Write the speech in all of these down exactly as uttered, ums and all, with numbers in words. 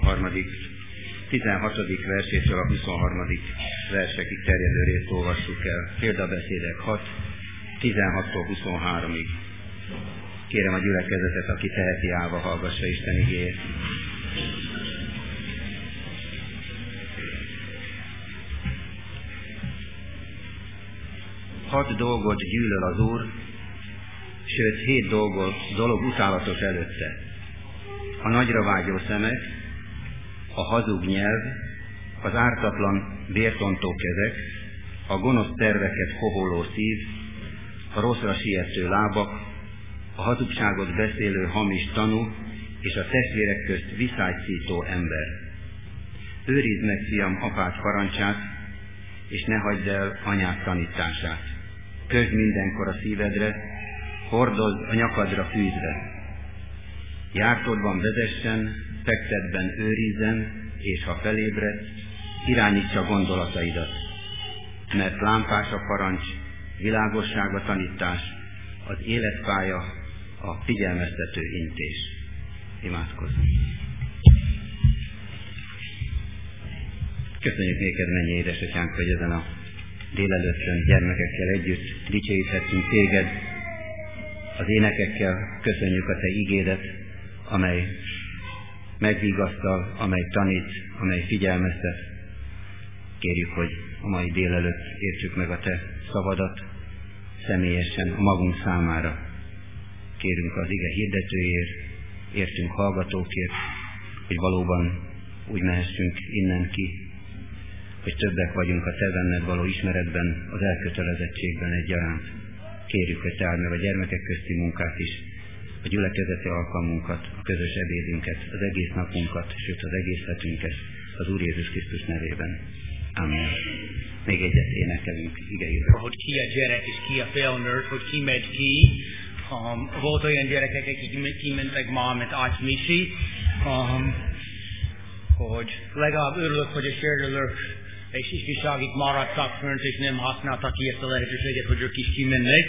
huszonharmadik tizenhatodik versétől a huszonharmadik versekig terjedő részt olvassuk el. Példabeszédek hat, tizenhattól huszonháromig. Kérem a gyülekezetet, aki teheti, állva hallgassa Isten igéjét. Hat dolgot gyűlöl az Úr, sőt hét dolgot, dolog utálatos előtte. A nagyra vágyó szemek, a hazug nyelv, az ártatlan vértontó kezek, a gonosz terveket koholó szív, a rosszra siető lábak, a hazugságot beszélő hamis tanú, és a testvérek közt viszályszító ember. Őrizd meg, fiam, apád parancsát, és ne hagyd el anyád tanítását. Közd mindenkor a szívedre, hordozd a nyakadra fűzve. Jártódban vezessen, fektetben őrizzen, és ha felébredsz, irányítsa gondolataidat. Mert lámpás a parancs, világosság a tanítás, az életpálya a figyelmeztető intés. Imádkozzunk. Köszönjük néked, mennyi édesatyánk, hogy ezen a délelőttön gyermekekkel együtt dicsőíthetünk téged. Az énekekkel köszönjük a te igédet, amely megvigasztal, amely tanít, amely figyelmeztet. Kérjük, hogy a mai délelőtt értsük meg a te szavadat személyesen a magunk számára. Kérünk az ige hirdetőjért, értünk hallgatókért, hogy valóban úgy mehessünk innen ki, hogy többek vagyunk a te benned való ismeretben, az elkötelezettségben egyaránt. Kérjük, hogy te áld meg a gyermekek közti munkát is, a gyülekezeti alkalmunkat, a közös ebédünket, az egész napunkat, sőt az egész hetünket, az Úr Jézus Krisztus nevében. Amen. Még egyet énekelünk igejében. Hogy ki a gyerek és ki a felnőtt, hogy ki megy ki. Um, volt olyan gyerekek, akik kimentek ma, mint Ács Misi, um, hogy legalább örülök, hogy a sérülők és ifjúságig maradtak fönt, és nem használtak ki ezt a lehetőséget, hogy ők is kimennek.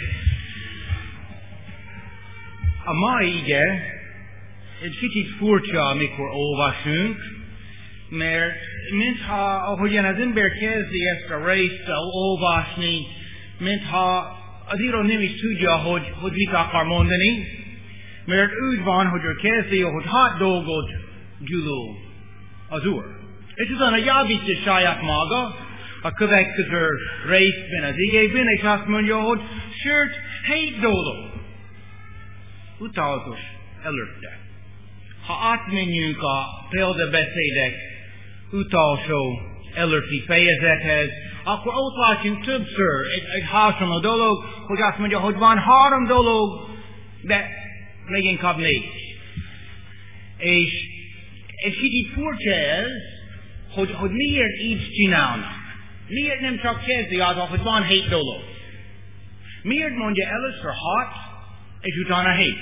A mai ige egy kicsit furcsa, amikor olvasunk, mert mintha, ahogyan az ember kezdi ezt a részt olvasni, mintha az író nem is tudja, hogy, hogy mit akar mondani, mert úgy van, hogy ő kezdi, hogy hat dolgot gyűlöl az Úr. És utána javítja saját maga a következő részben az igében, és azt mondja, hogy sőt, hét dolog utálatos előtte. Ha átmenjünk a példabeszédek utolsó előtti fejezethez, akkor ott látunk többször egy, egy hasonló dolog, hogy azt mondja, hogy van három dolog, de még inkább négy. És, és kicsit furcsa ez, hogy, hogy miért így csinálnak. Miért nem csak kezdi azzal, hogy van hét dolog. Miért mondja először hat, és utána hét?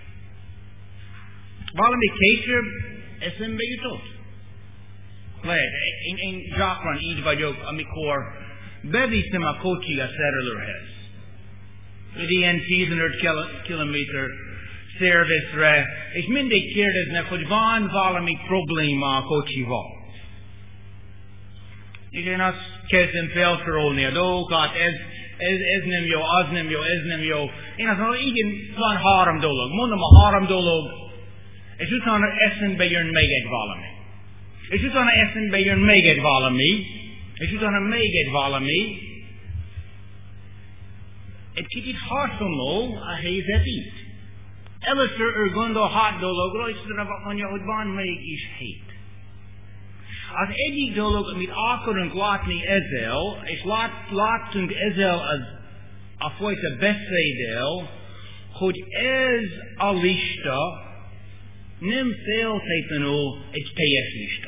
Valami később eszembe jutott. Lehet, én, én gyakran így vagyok, amikor beviszem a kocsi a szerelőhez. Egy ilyen tizenöt kilométer szervizre, és mindig kérdeznek, hogy van valami probléma a kocsival. És én azt kezdem felsorolni a dolgokat, ez, ez, ez nem jó, az nem jó, ez nem jó. Én azt mondom, igen, van három dolog. Mondom a három dolog, és utána eszembe jön még egy valami. És utána eszembe jön még egy valami, és utána még egy valami. Egy kicsit hasonló a helyzet itt. Először ő gondol hat dologról, és utána mondja, hogy van mégis hét. Az egyik dolog, amit akarunk látni ezzel, és lát, láttunk ezzel az, a fajta beszéddel, hogy ez a lista nem feltétlenül egy teljes lista.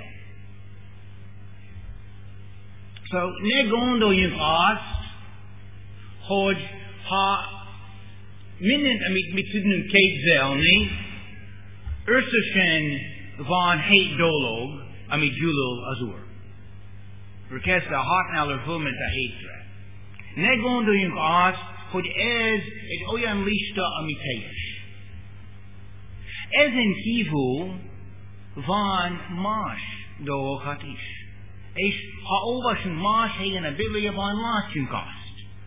Szóval ne gondoljunk azt, hogy ha mindent, amit mi tudunk képzelni, összesen van hét dolog, amit gyűlöl az Úr. Ő kezdte a hatnál, ő fölment a hétre. Ne gondoljunk azt, hogy ez egy olyan lista, ami teljes. Ezen kívül van más dolgokat is. És ha olvasunk más helyen a Bibliában, látjunk azt.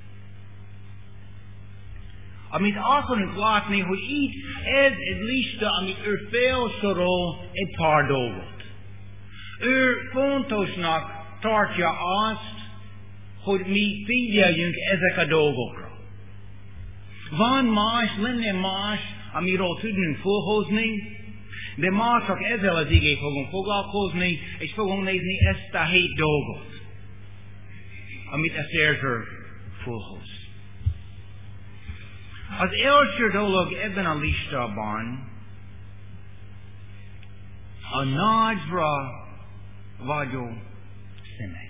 Amit akarunk látni, hogy itt ez egy lista, amit ő felsorol egy pár dolgot. Ő fontosnak tartja azt, hogy mi figyeljünk ezek a dolgokra. Van más, lenne más, amiről tudnunk felhozni, de már csak ezzel az igét fogunk foglalkozni, és fogunk nézni ezt a hét dolgot, amit a szerző felhoz. Az első dolog ebben a listában a nagyra vagyó szemek.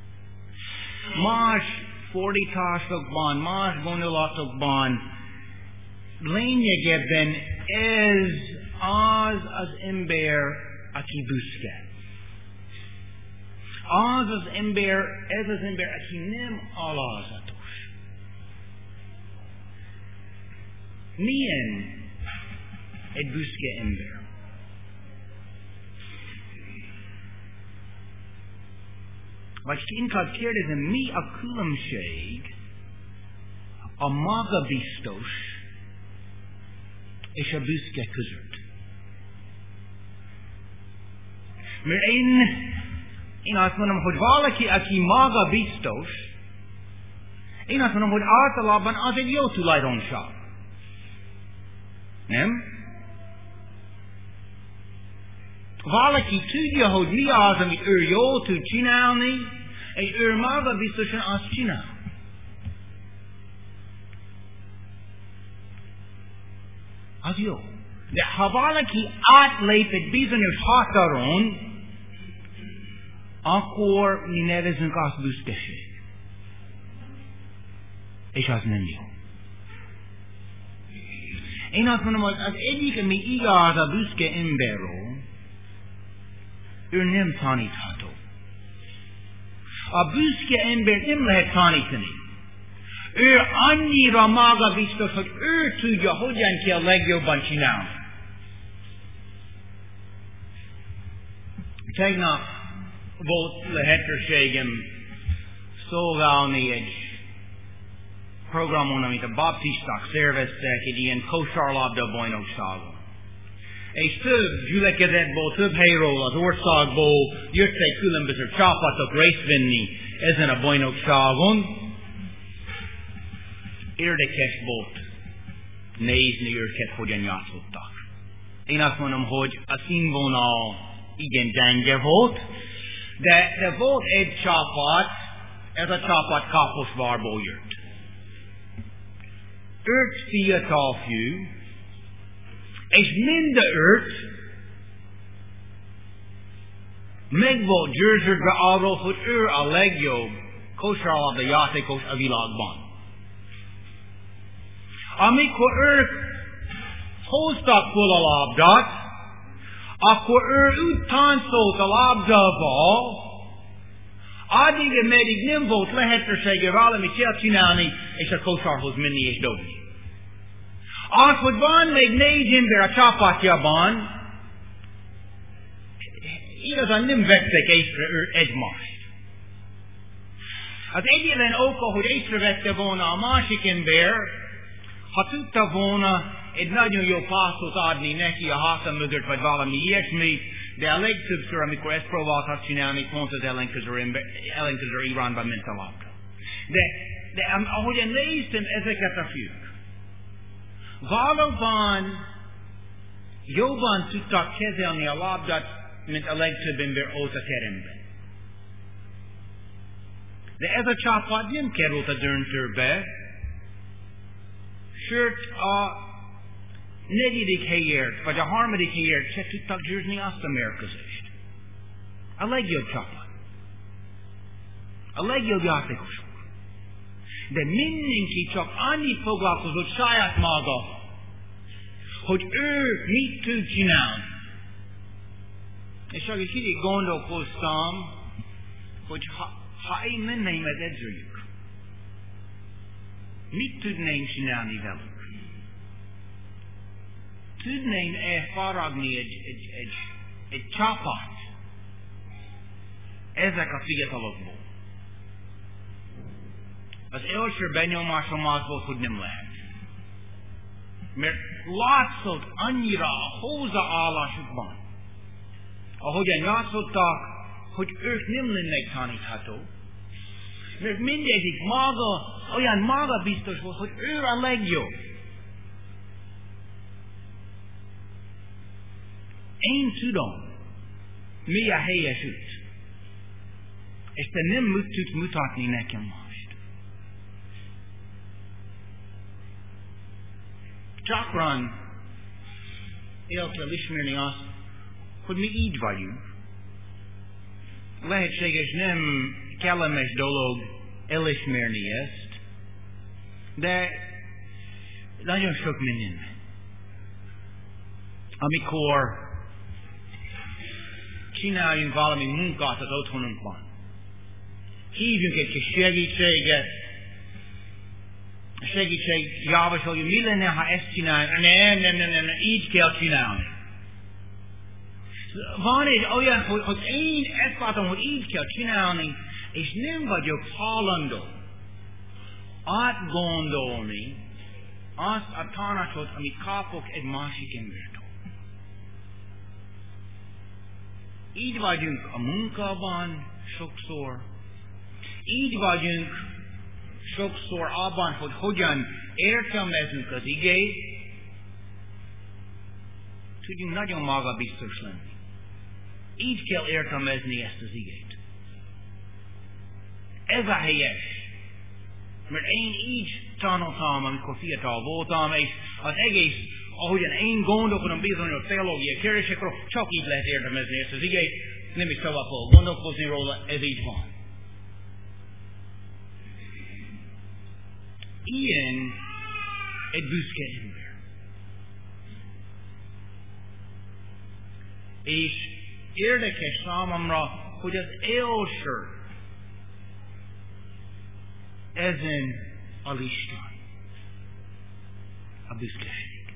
Más fordításokban, más gondolatokban lényegében ez az az ember, aki büszke. Az az ember, ez az ember, aki nem alázatos. Milyen egy büszke ember? Vagy inkább kérdezem, mi a különbség a magabiztos és a büszke között? Mert én, én azt mondom, hogy valaki, aki magabiztos, én azt mondom, hogy általában az egy jó tulajdonság. Nem? Valaki tudja, hogy mi az, amit ő jól tud csinálni, és ő maga biztosan azt csinál. Az jó. De ha valaki átlép egy bizonyos határon, akkor mi nevezünk azt büszkeség. És az nem jó. Én azt mondom, hogy az egyik, ami igaz a büszke emberről, ő nem tanítható. A büszke ember nem lehet tanítani. Ő annyira magabiztos, hogy ő tudja, hogyan kell legjobban csinálni. Tegnap volt lehetőségem szolgálni egy programon, amit a baptisták szerveztek, egy ilyen kosárlabda bajnokságon. És több gyülekezetből, több helyről az országból jöttek különböző csapatok részt venni ezen a bajnokságon. Érdekes volt nézni őket, hogyan játszottak. Én azt mondom, hogy a színvonal igen gyenge volt, de, de volt egy csapat, ez a csapat Kaposvárból jött. Öt fiatal fiú, és mind a öt meg volt győződve arról, hogy ő a legjobb kosárlabda játékos a világban. Amikor ők hoztak fel a labdát, akkor ő úgy táncolt a labdával, addig, ameddig nem volt lehetősége valamit elcsinálni, és a kosárhoz menni és dobni. Az, hogy van még négy ember a csapatjában, igazán nem vettek észre egymást. Az egyetlen oka, hogy észrevette volna a másik ember, ha tudta volna egy nagyon jó passzot adni neki a háta mögött, vagy valami ilyesmi, de a legtöbbször, amikor ezt próbáltak csinálni, pont az ellenkező, ember, ellenkező irányba ment a labda. De, de ahogyan néztem ezeket a fiúk, valóban jobban tudtak kezelni a labdát, mint a legtöbb ember ott a teremben. De ez a csapat nem került a döntőbe, sőt a negyedik helyért, vagy a harmadik helyért se tudtak győzni azt a mérkőzést. A legjobb csapat. A legjobb játékosok. De mindenki csak annyit foglalkozott saját maga, hogy ő mit tud csinálni. És akkor kicsit gondolkoztam, hogy ha, ha én menném az edzőjük, mit tudném csinálni velük? Tudném-e faragni egy, egy, egy, egy csapat ezek a fiatalokból. Az első benyomásom az volt, hogy nem lehet. Mert látszott annyira a hozzáállásukban, ahogyan játszottak, hogy ők nem lennek tanítható. Mert mindegyik maga, olyan magabiztos volt, hogy ő a legjobb. Én tudom, mi a helyes út. És te nem tudsz mutatni nekem most. Gyakran el kell ismerni azt, hogy mi így vagyunk. Lehetséges nem kellemes dolog elismerni ezt, de nagyon sok minden. Amikor csináljunk valami munkát az otthonunkban, hívjunk egy kis segítséget, a segítség javasolja, mi lenne, ha ezt csináljuk? Nem, nem, nem, nem, így kell csinálni. Van egy olyan, hogy, hogy én ezt látom, hogy így kell csinálni, és nem vagyok hajlandó átgondolni azt a tanácsot, amit kapok egy másik embertől. Így vagyunk a munkában sokszor, így vagyunk sokszor abban, hogy hogyan értelmezünk az igét, tudjunk nagyon magabiztos lenni. Így kell értelmezni ezt az igét. Ez a helyes. Mert én így tanultam, amikor fiatal voltam, és az egész, ahogyan én gondolkodom bizonyos teológiai kérdésekről, csak így lehet értelmezni ezt az igét, nem is tovább fogok gondolkozni róla, ez így van. Ilyen egy büszke ember. És érdekes számomra, hogy az első ezen a listán a büszkeség.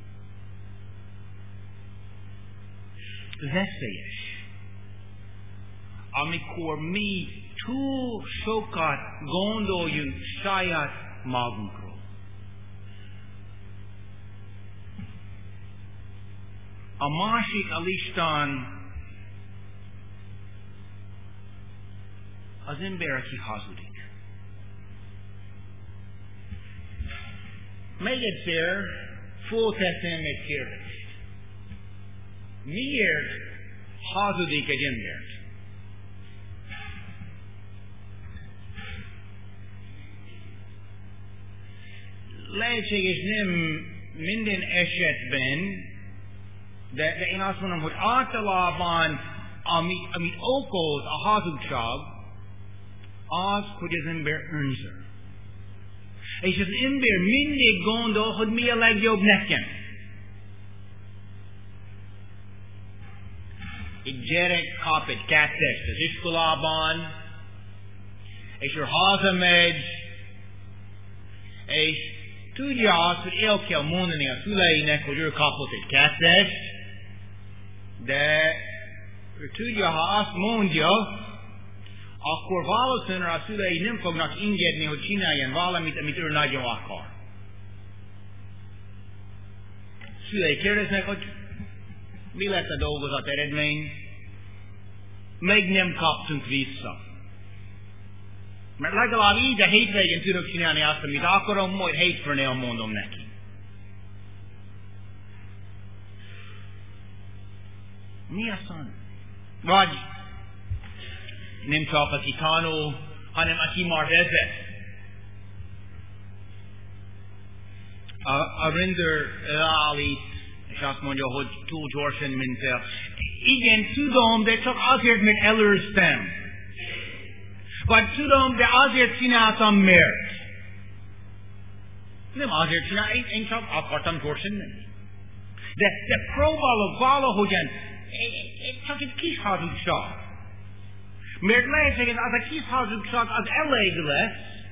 Veszélyes, amikor mi túl sokat gondoljunk saját magunkról. A másik a listán az ember, aki hazudik. Még egyszer fölteszem egy kérdést. Miért hazudik egy ember? Lehetséges nem minden esetben, de, de én azt mondom, hogy általában amit, amit okoz a hazugság, az, hogy az ember önző. És az ember mindig gondol, hogy mi a legjobb nekem. Egy gyerek kap egy kettest az iskolában, és ő hazamegy, és tudja azt, hogy el kell mondani a szüleinek, hogy ő kapott egy kettest, de ő tudja, ha azt mondja, akkor valószínűleg a szülei nem fognak engedni, hogy csináljon valamit, amit ő nagyon akar. Szülei kérdeznek, hogy mi lett a dolgozat eredmény, még nem kaptunk vissza. Mert legalább így a hétvégén tudok csinálni azt, amit akarom, majd hétfőn elmondom neki. Mi a szan? Vagy nem csak aki tanul, hanem aki már vezet. A, a rendőr elállít, és azt mondja, hogy túl gyorsan ment el. Igen, tudom, de csak azért, mert előztem. Vagy tudom, de azért csináltam, mert. Nem azért csináltam, én, én csak akartam gyorsan menni. De, de próbálok valahogyan, csak egy kis hazugság. Mert lehetséges az a kis hazugság az elég lesz,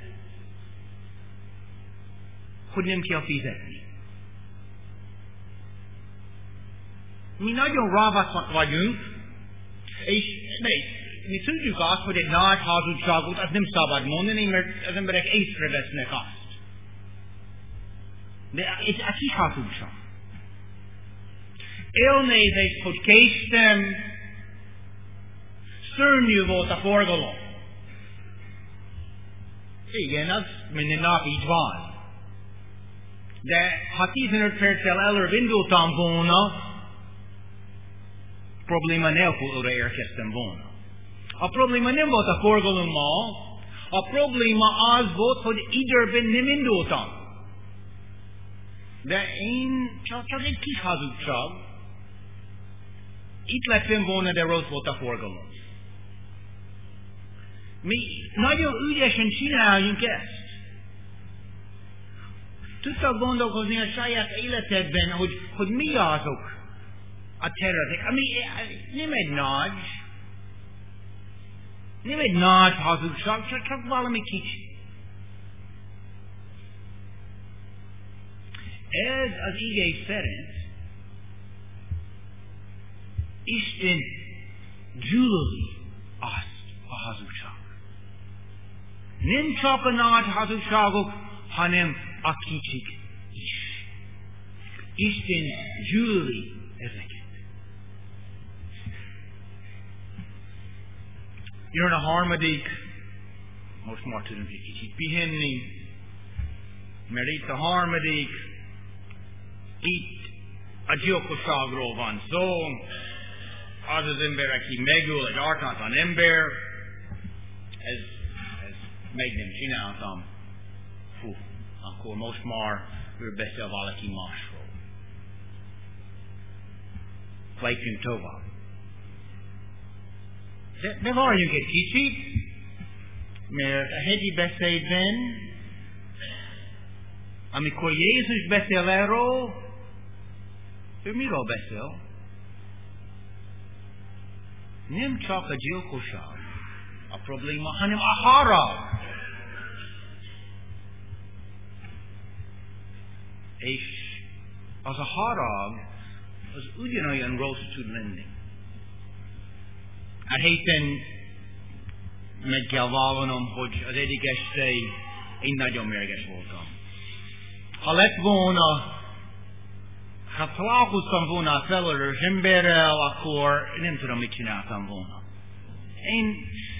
hogy nem kell fizetni. mi nagyon ravaszak vagyunk, és mi tudjuk azt, hogy egy nagy hazugságot azt nem szabad mondani, mert az emberek észrevesznek azt. De ez egy kis hazugság. Elnézést, hogy késtem, szörnyű volt a forgalom. Igen, az minden nap így van. De ha tizenöt perccel előbb indultam volna, probléma nélkül oda érkeztem volna. A probléma nem volt a forgalommal, a probléma az volt, hogy időben nem indultam. De én csak, csak egy kis hazugság. Itt lettem volna, de rossz volt a forgalom. Mi nagyon ügyesen csináljunk ezt. Tudtak gondolkozni a saját életedben, hogy, hogy mi azok a területek, ami nem egy nagy, nem egy nagy hazugság, csak, csak valami kicsi. Ez az ige szerint Isten gyűlöli azt a hazugság. Nem csak a nagy hazugságok, hanem a kicsik is. Isten gyűlöli ezeket. Jön a harmadik, most már tudunk egy kicsit pihenni, mert itt a harmadik, itt a gyilkosságról van szó, az az ember, aki megöl egy ártatlan ember, ez, ez meg nem csináltam, fú, akkor most már ő beszél valaki másról. Lejtünk tovább. De, de várjunk egy kicsit, mert a hegyi beszédben, amikor Jézus beszél erről, ő miről beszél? Nem csak a gyilkosság a probléma, hanem a harag. És az a harag, az ugyanolyan rossz tud lenni. A héten meg kell vallanom, hogy az egyik este én nagyon mérges voltam. Ha lett volna, ha találkoztam volna a felelős emberrel, akkor nem tudom, mit csináltam volna. Én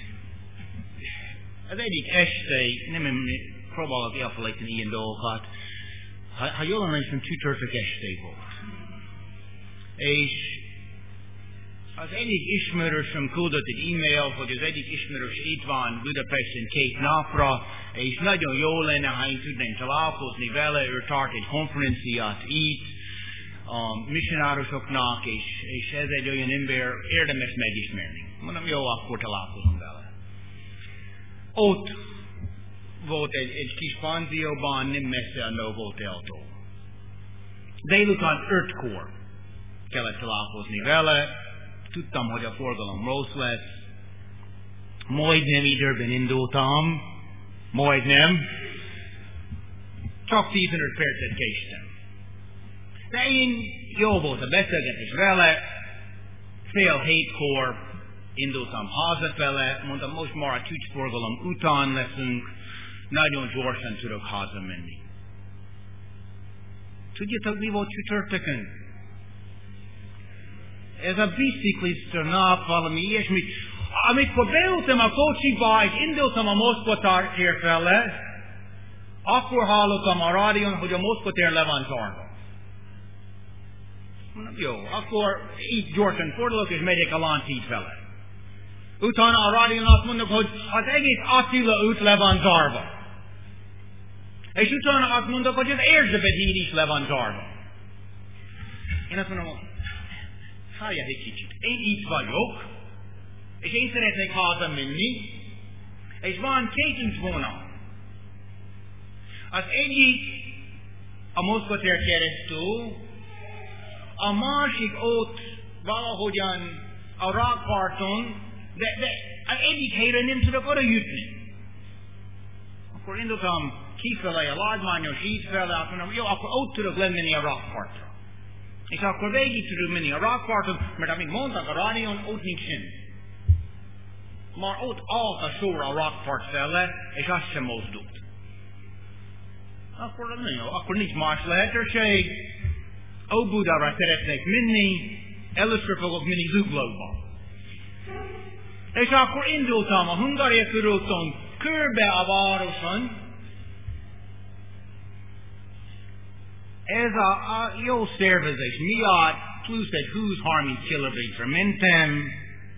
az egyik este, nem próbálok elfelejteni ilyen dolgokat, ha, ha jól emlékszem, csütörtök este volt. És az egyik ismerősöm küldött egy e-mail, hogy az egyik ismerős itt van Budapesten két napra, és nagyon jó lenne, ha én tudnám találkozni vele, ő tart egy konferenciát itt, a missionárosoknak, és, és ez egy olyan ember, érdemes megismerni. Mondom, jó, akkor találkozom vele. Ott volt egy, egy kis panzióban, nem messze a Novoteltól. Délután ötkor kellett találkozni vele, tudtam, hogy a forgalom rossz lesz, majdnem időben indultam, majdnem, csak tizenöt percet késtem. De én jó volt a beszélgetés vele, fél hétkor indultam hazafele, mondtam, most már a csúcsforgalom után leszünk, nagyon gyorsan tudok hazamenni. Tudjátok, mi volt csütörtökön? Ez a biciklista nap, valami ilyesmi. Amikor beültem a kocsiba, és indultam a Moszkva tér fele, akkor hallottam a rádión, hogy a Moszkva tér le van zárva. Mondom, jó, akkor így gyorsan fordulok, és megyek a Lánchíd fele. Utána a rádión azt mondok, hogy az egész Attila út le van zárva. És utána azt mondok, hogy az Erzsébet híd is le van zárva. Én azt mondom, hallják egy kicsit. Én itt vagyok, és én szeretnék hazamenni, és van két útvonal. Az egyik a Moszkva tér keresztül, a másik ott valahogyan a rakparton, de, de az egyik helyre nem tudok oda jutni. Akkor indultam kifele a lágymányos híd fele, azt mondom, jó, akkor ott tudok lemenni a rakpartra. És akkor végig tudunk menni a rakparton, mert amit mondtak a rádión, ott nincs semmi. Már ott állt a sor a rakpart fele, és azt sem mozdult. Akkor nem jó, akkor nincs más lehetőség. Óbudára szeretnék menni, először fogok menni Zuglóba. És akkor indultam a Hungária körúton, körbe a városon. Ez a, a jó szervezés miatt plusz egy húsz-harminc kilométer mentem.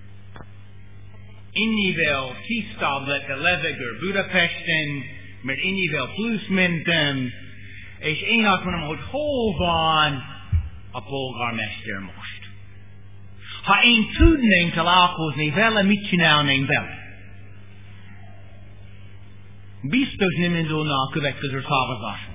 Ennyivel tisztább lett a levegő Budapesten, mert ennyivel plusz mentem, és én azt mondom, hogy hol van a polgármester most? Ha én tudném találkozni vele, mit csinálném vele? Biztos nem indulna a következő szavazáson.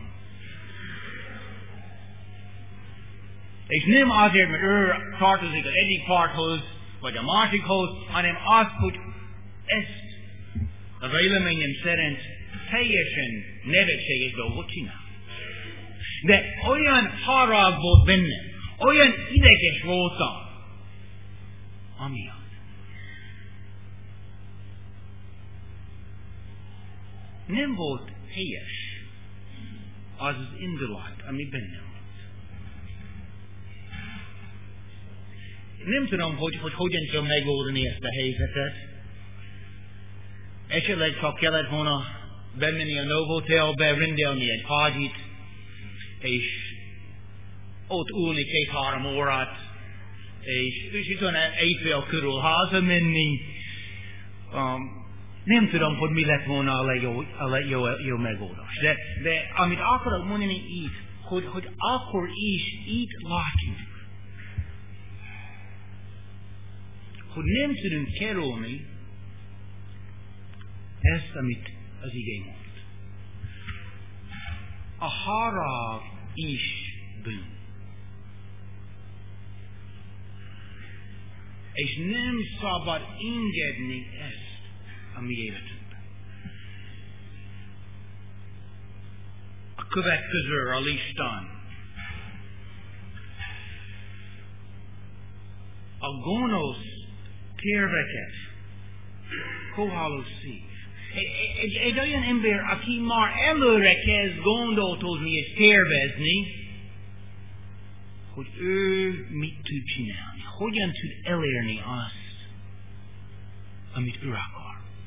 És nem azért, mert ő tartozik az egyik párthoz, vagy a másikhoz, hanem az, hogy ezt a véleményem szerint teljesen nevetséges dolgot csinál. De olyan harag volt bennem, olyan ideges voltam, amiatt. Nem volt helyes az az indulat, ami bennem volt. Nem tudom, hogy, hogy hogyan tudom megoldani ezt a helyzetet. Esetleg csak kellett volna bemenni a Novotelbe, rendelni egy házit, és ott ülni két-három órát, és, és utána éjfél körül hazamenni. Um, nem tudom, hogy mi lett volna a legjobb, a legjobb jó megoldás. De, de amit akarok mondani így, hogy, hogy akkor is így látjuk, hogy nem tudunk kerülni ezt, amit az igény mond. A harag is bűn. És nem szabad engedni ezt a mi életünkben. A következő a listán. A gonosz terveket kohaló szív. Egy, egy, egy olyan ember, aki már előre kezd gondoltozni és tervezni, hogy ő mit tud csinálni, hogyan tud elérni azt, amit ő akar.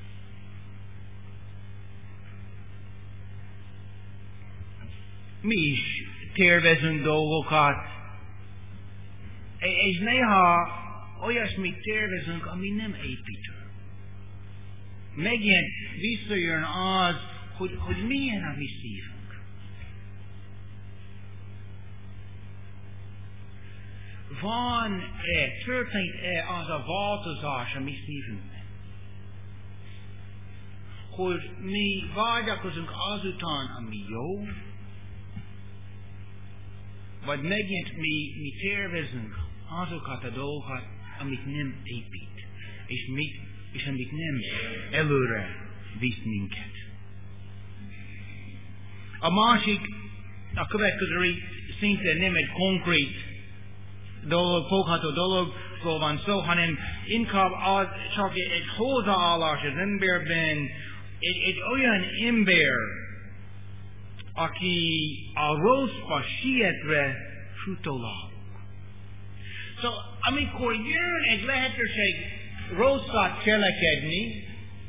Mi is tervezünk dolgokat, és néha olyasmit tervezünk, ami nem építő. Megint visszajön az, hogy, hogy milyen a mi szívünk. Van-e, történt-e az a változás a mi szívünkben? Hogy mi vágyakozunk azután, ami jó, vagy megint mi, mi tervezünk azokat a dolgokat, amit nem épít, és, mit, és amit nem előre visz minket. A másik, a következő szinte nem egy konkrét dolog, fogható dologról van szó, hanem inkább az csak egy hozzáállás az emberben, egy, egy olyan ember, aki a rosszba sietve futolál. Szóval, amikor jön egy lehetőség rosszat cselekedni,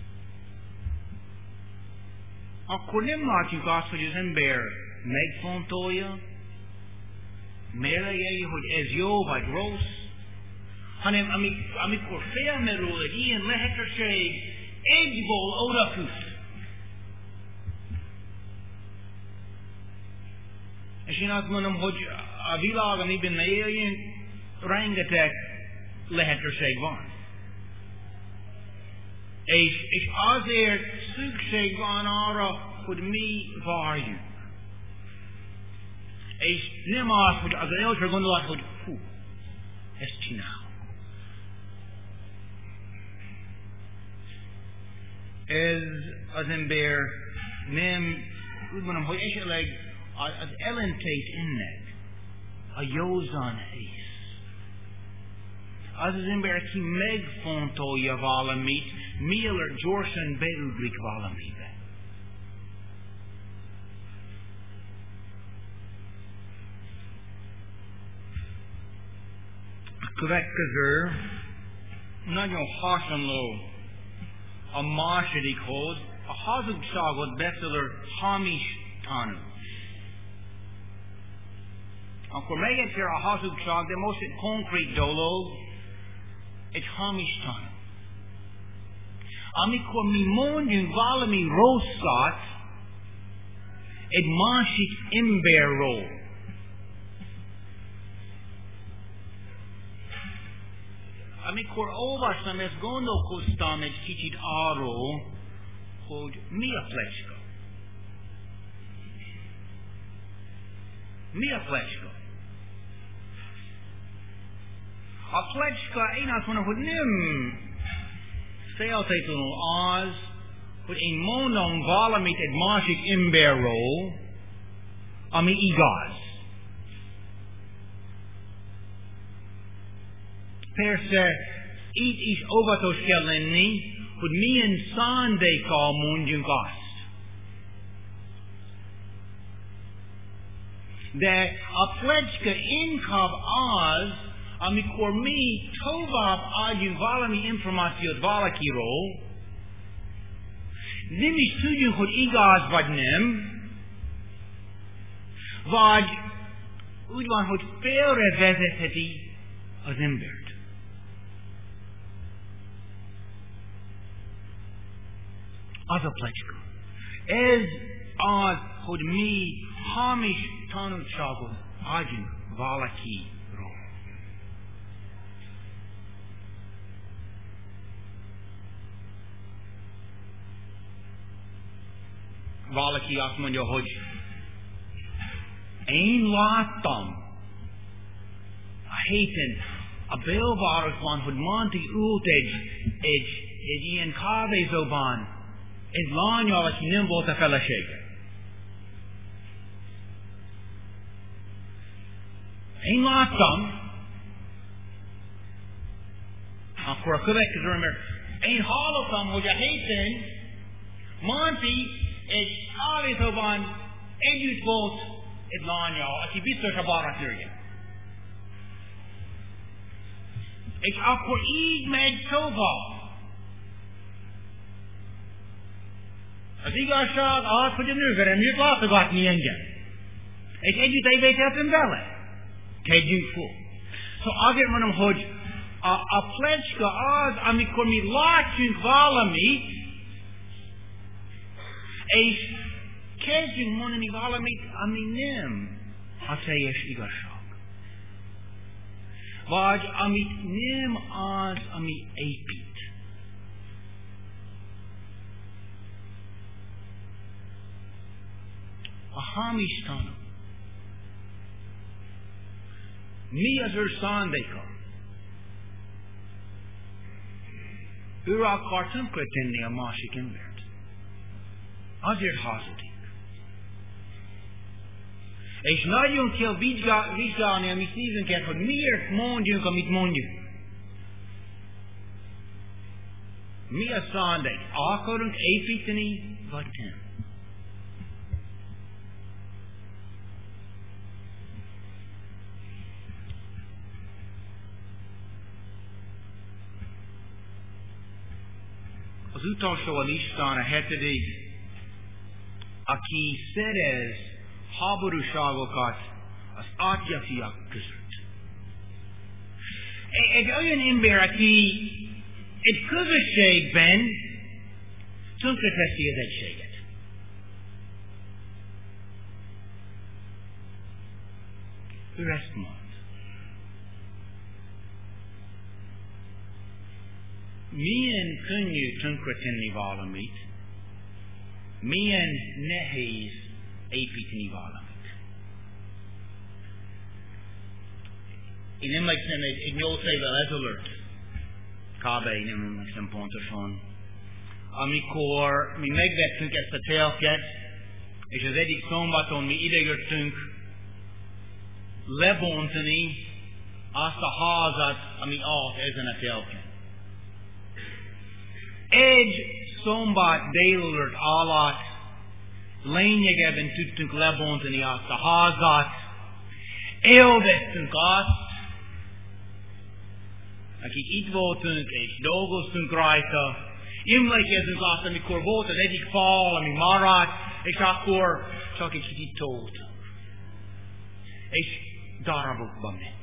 akkor nem látjuk azt, hogy az ember megfontolja, mérlegelje, hogy ez jó vagy rossz, hanem amikor felmerül egy ilyen lehetőség, egyből odafut. És én azt mondom, hogy a világ, amiben éljünk, rengeteg lehetőség van. És, és azért szükség van arra, hogy mi várjuk. És nem az, hogy az első gondolat, hogy hú, ezt csinálom. Ez az ember nem, úgy mondom, hogy esetleg az ellentét ennek a józan ész. Az az ember, aki megfontolja valamit, mielőtt gyorsan beugrik valamibe. A következő nagyon hasonló a másodikhoz, a hazugságot beszélő hamis tanú. Akkor még egyszer a hazugság, de most egy konkrét dolog, egy hamis tanú. Amikor mi mondjunk valami rosszat egy másik emberről, amikor olvastam, ezt gondolkoztam egy kicsit arról, hogy mi a plecska. Mi a plecska? A plecska, én azt mondom, hogy nem feltétlenül az, hogy én mondom valamit egy másik emberről, ami igaz. Persze, itt is óvatos kell lenni, hogy milyen szándékkal mondjunk azt. De a plecska inkább az, amikor mi tovább adjunk valami információt valakiről, nem is tudjuk, hogy igaz vagy nem, vagy úgy van, hogy félrevezetheti az embert. Az a plecska. Ez az, hogy mi hamis tanulságot adjunk valakiről. Valaki azt mondja, hogy én láttam a héten a belvárosban, hogy Monty ült egy, egy, egy ilyen kávézóban, egy lányal, aki nem volt a felesége. Én láttam, akkor a következő ember, én hallottam, hogy a héten Monty egy kávézóban együtt volt egy lányal, aki biztos a barátnője. És akkor így megy tovább. Az igazság az, hogy a nőverem jött látogatni engem. És együtt egybeteltem vele. Tegyünk föl. Szóval azért mondom, hogy a, a plecska az, amikor mi látjunk valamit, és kezdjünk mondani valamit, ami nem a teljes igazság. Vagy amit nem az, ami épít. A hamis tanú. Mi az ő szándéka? Ő akar tönkretenni a másik embert. Azért hazudik. És nagyon kell vizsgálni a mi szívünket, hogy miért mondjunk, amit mondjuk. Mi a szándék? Akarunk építeni, vagy nem? Az utolsó a listán, a hetedik, aki szerez háborúságokat az atyafiak között. Egy olyan ember, aki egy közösségben tönkreteszi az egységet. Ő ezt mond. Milyen könnyű tönkretenni valamit, milyen nehéz építeni valamit. Én emlékszem egy, egy nyolc évvel ezelőtt, kb. Nem emlékszem pontosan, amikor mi megvettünk ezt a telket, és az egyik szombaton mi idejöttünk, lebontani azt a házat, ami állt ezen a telken. Egy szombat délelőtt alatt lényegében tudtunk lebontani azt a házat, élveztünk azt, akik itt voltunk és dolgoztunk rajta, emlékezzünk azt, amikor volt az egyik fal, ami maradt, és akkor csak egy kicsit toltunk. És darabokba ment.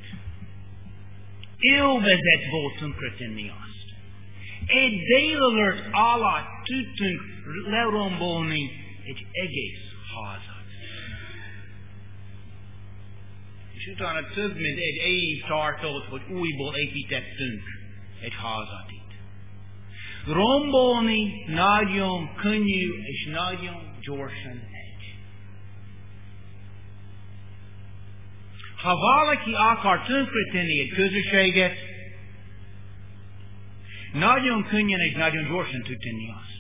Élvezet volt tönkretenni azt. Egy délelőtt alatt tudtunk lerombolni egy egész házat. És utána több mint egy év tartott, hogy újból építettünk egy házat itt. Rombolni nagyon könnyű és nagyon gyorsan megy. Ha valaki akar tönkretenni egy közösséget, nagyon könnyen és nagyon gyorsan tud tenni azt.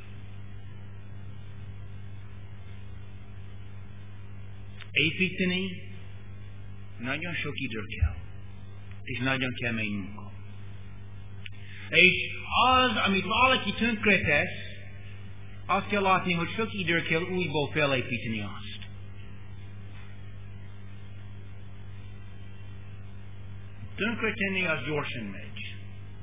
Építeni nagyon sok idő kell, és nagyon kemény munka. És az, amit valaki tönkretesz, azt kell látni, hogy sok idő kell újból felépíteni azt. Tönkretenni az gyorsan megy.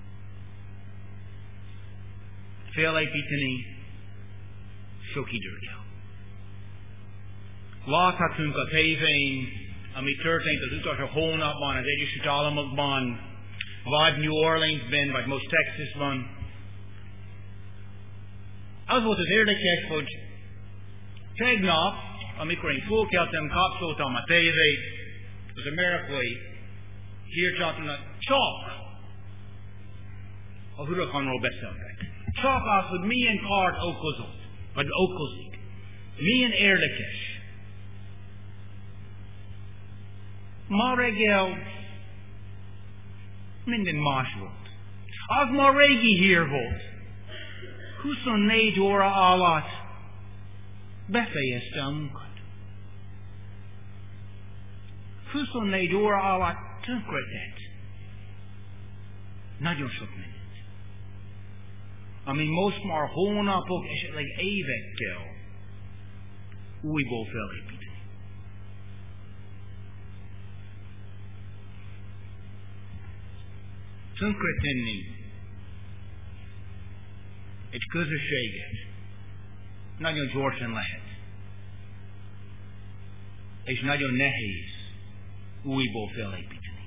Felépíteni sok idő kell. Láthatunk a tévén, ami történt az utolsó hónapban az Egyesült Államokban, vagy New Orleansben, vagy most Texasban. Az volt az érdekes, hogy tegnap, amikor én fölkeltem, kapcsoltam a tévét, az amerikai hírcsatornát, csak a hurrikánról beszéltek. Csak az, hogy milyen kárt okozott, vagy okozik. Milyen érdekes. Ma reggel minden más volt. Az ma régi hír volt. huszonnégy óra alatt befejezte a munkát. huszonnégy óra alatt tönkretett. Nagyon sok mindent. Ami most már hónapok, esetleg évekkel újból felépíteni. Tönkretenni egy közösséget nagyon gyorsan lehet. És nagyon nehéz újból felépíteni.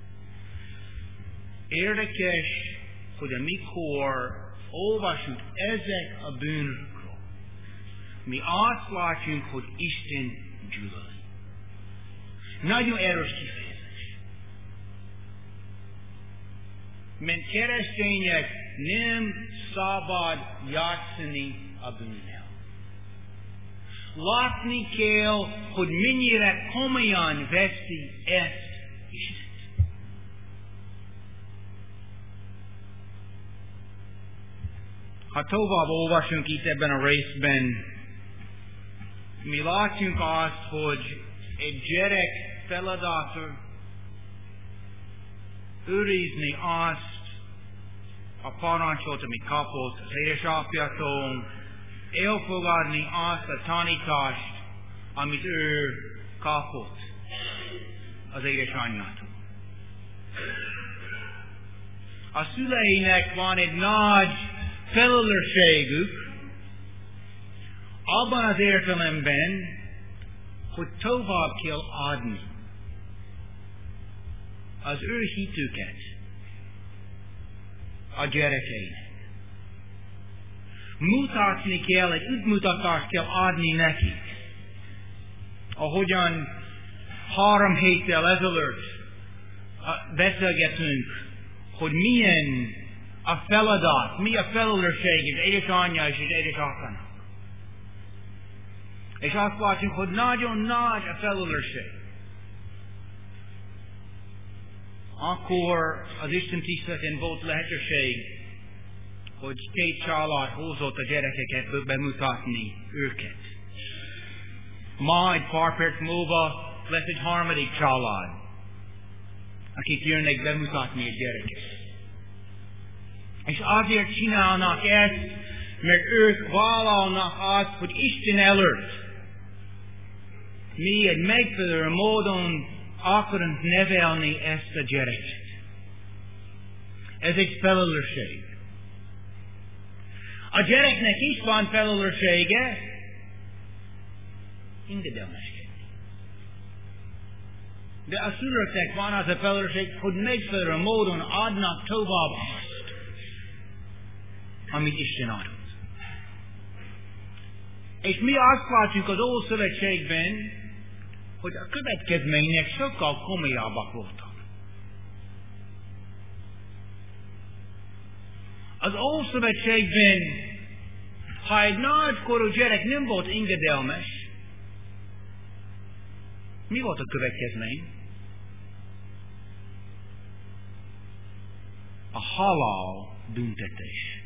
Érdekes, hogy amikor olvasunk ezek a bűnökről, mi azt látjuk, hogy Isten gyűlöli. Nagyon erős kifejezés. Mint keresztények nem szabad játszani a bűnnel. Látni kell, hogy mennyire komolyan veszi ezt Isten. Ha tovább olvasunk itt ebben a részben, mi látjuk azt, hogy egy gyerek feladata őrizni azt a parancsot, amit kapott az édesapjától, elfogadni azt a tanítást, amit ő kapott az édesanyjától. A szüleinek van egy nagy felelősségük abban az értelemben, hogy tovább kell adni az ő hitüket a gyerekeinek. Mutatni kell, egy útmutatást kell adni nekik. Ahogyan három héttel ezelőtt beszélgetünk, hogy milyen a feladat, mi a felelősség az édesanyja és az édesapának. És azt látjuk, hogy nagyon nagy a felelősség. Akkor az Isten tiszteleten volt lehetőség, hogy két család hozott a gyerekeket bemutatni őket. Ma egy pár perc múlva lesz egy harmadik család, akik jönnek bemutatni a gyereket. És azért csinálnak ezt, mert ők vállalnak azt, hogy Isten előtt mi egy megfelelő módon akarunk nevelni ezt a gyereket. Ez egy felelősség. A gyereknek is van felelőssége engedelmeskedni. De a szülőknek van az a felelősség, hogy megfelelő módon adnak tovább azt, amit Isten adott. És mi azt látjuk az Ószövetségben, hogy a következmények sokkal komolyabbak voltak. Az Ószövetségben, ha egy nagykorú gyerek nem volt engedelmes, mi volt a következmény? A halál büntetés.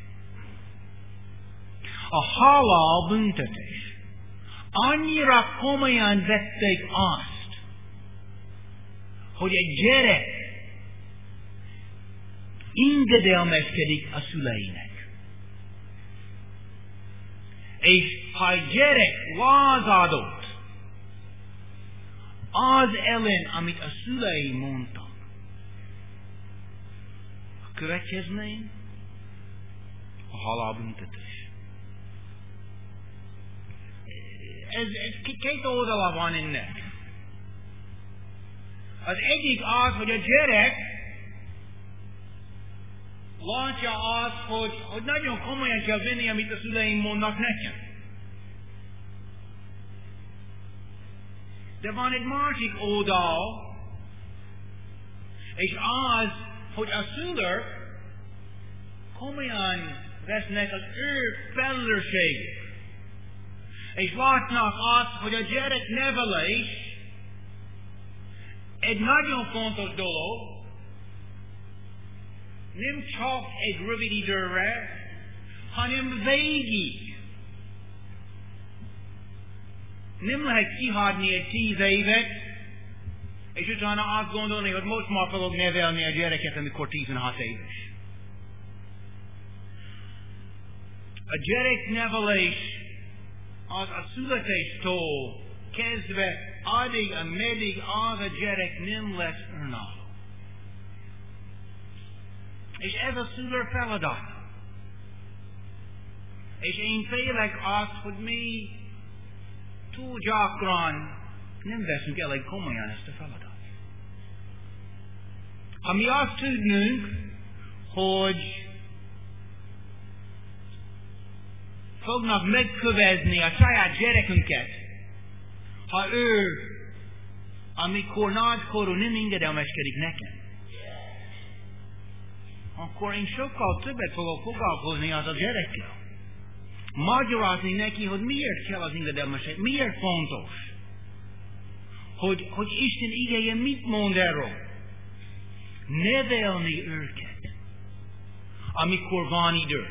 A halál büntetés. Annyira komolyan vették azt, hogy egy gyerek engedelmeskedik a szüleinek. És ha egy gyerek lázadott az ellen, amit a szülei mondtak, a következmény a halálbüntetés. Ez, ez két oldala van ennek. Az egyik az, hogy a gyerek látja azt, hogy, hogy nagyon komolyan kell venni, amit a szüleim mondnak nekem. De van egy másik oldal, és az, hogy a szülők komolyan vesznek az ő felelősségét. És látnak azt, hogy a gyerek nevelés egy nagyon fontos dolog, nem csak egy rövid időre, hanem végig. Nem lehet kihagyni egy tíz évet, és utána azt gondolni, hogy most már fogok nevelni a gyereket, amikor tizenhat éves. A gyereknevelés az a születéstől kezdve addig, ameddig az a gyerek nem lesz önálló. És ez a szülő feladat. És én félek azt, hogy mi túl gyakran nem veszünk elég komolyan ezt a feladatot. Ha mi azt tudnunk, hogy fognak megkövezni a saját gyerekünket, ha ő, amikor nagykorú nem engedelmeskedik nekem, akkor én sokkal többet fogok foglalkozni az a gyerekkel. Magyarázni neki, hogy miért kell az engedelmesség, miért fontos, hogy, hogy Isten igéje mit mond erről. Nevelni őket, amikor van idő.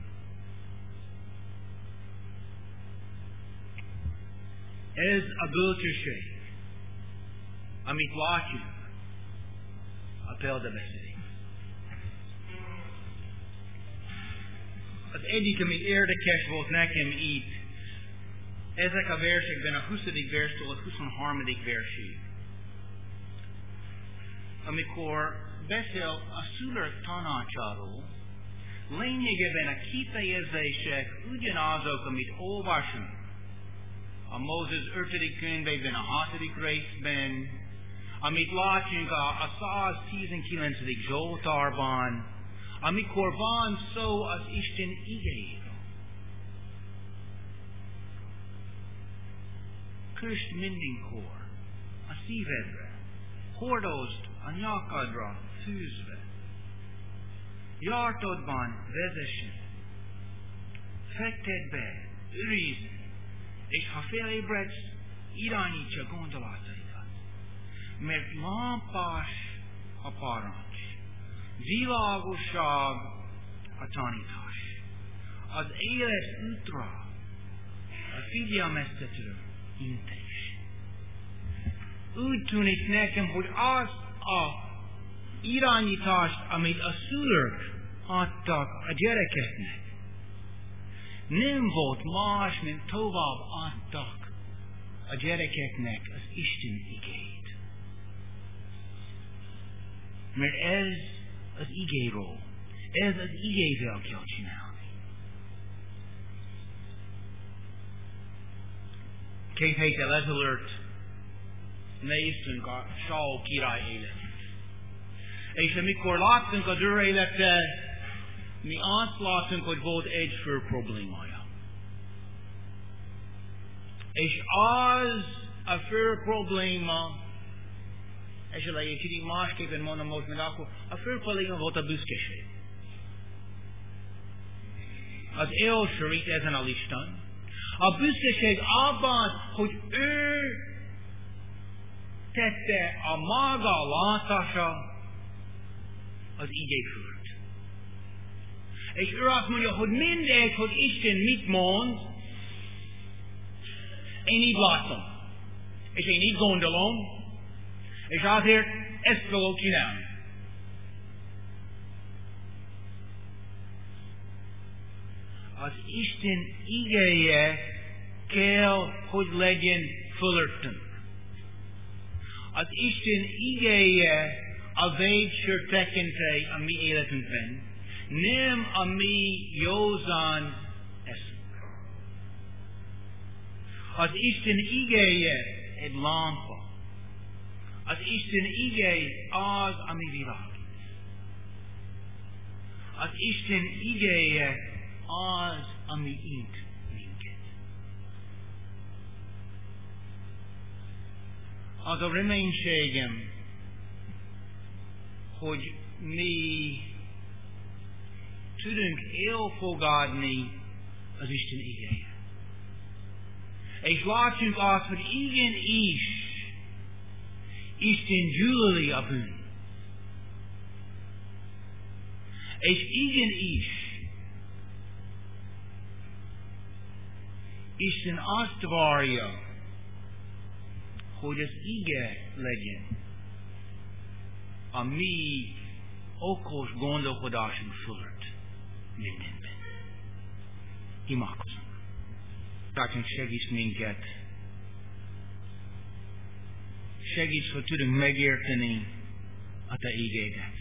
Ez a bölcsesség, amit látjuk a példabeszédben. Az egyik, ami érdekes volt nekem itt, ezek a versekben a huszadik verstől a huszonharmadik versig. Amikor beszél a szülők tanácsáról, lényegében a kifejezések ugyanazok, amit olvasunk a Mózes ötödik könyvében, a hatodik részben, amit látunk a, a száztizenkilencedik Zsoltárban, amikor van szó az Isten igéjéről. Kösd mindenkor a szívedre, hordozd a nyakadra fűzve, jártodban vezessen, fekted be, őrizd, és ha felébredsz, irányítsa gondolataidat. Mert lámpás a parancs, világosság a tanítás. Az élet útra a figyelmeztető intés. úgy tűnik nekem, hogy az a irányítást, amit a szülők adtak a gyerekeknek, nem volt más, mint tovább adtak a gyerekeknek az Isten igéjét. Mert ez az igéről, ez az igével kell csinálni. Két héttel ezelőtt néztünk a Saul király életét. És amikor láttunk az ő élete, mi azt láttunk, hogy volt egy fő problémája. És az a fő probléma, és egy kicsit másképpen mondom most, mint akkor, a fő probléma volt a büszkeség. Az első itt ezen a listán. A büszkeség abban, hogy ő tette a maga látása az igé fölött. És ő azt mondja, hogy mindegy, hogy Isten mit mond, én így látom. És én így gondolom, és azért ezt fogok csinálni. Az Isten igéje kell, hogy legyen fölöttünk. Az Isten igéje a végső tekintély a mi életünkben, nem a mi józan eszünk. Az Isten igéje egy lámpa. Az Isten igéje az, ami világít. Az Isten igéje az, ami int minket. Az a reménységem, hogy mi tudunk elfogadni az Isten igéjét. És látjuk azt, hogy igenis Isten gyűlöli a bűn. És igenis Isten azt várja, hogy az ige legyen a mi okos gondolkodásunk fölött mindenben. Imádkozunk. Uram, segíts minket. Segíts, hogy tudunk megérteni a Te igédet.